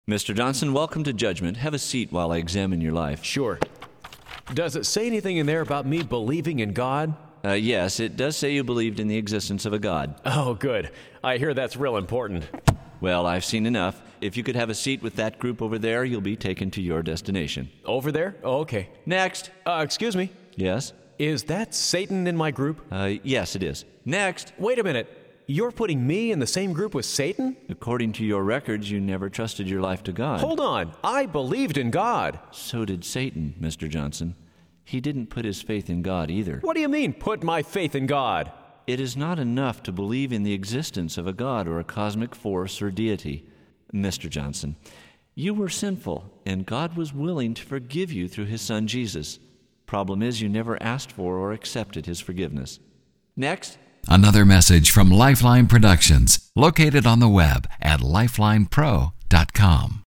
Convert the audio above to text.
Mr. Johnson, welcome to Judgment. Have a seat while I examine your life. Sure. Does it say anything in there about me believing in God? Yes, it does say you believed in the existence of a God. Oh, good. I hear that's real important. Well, I've seen enough. If you could have a seat with that group over there, you'll be taken to your destination. Over there? Oh, okay. Next. Excuse me. Yes? Is that Satan in my group? Yes, it is. Next. Wait a minute. You're putting me in the same group with Satan? According to your records, you never trusted your life to God. Hold on. I believed in God. So did Satan, Mr. Johnson. He didn't put his faith in God either. What do you mean, put my faith in God? It is not enough to believe in the existence of a God or a cosmic force or deity. Mr. Johnson, you were sinful, and God was willing to forgive you through his Son Jesus. Problem is, you never asked for or accepted his forgiveness. Next. Another message from Lifeline Productions, located on the web at lifelinepro.com.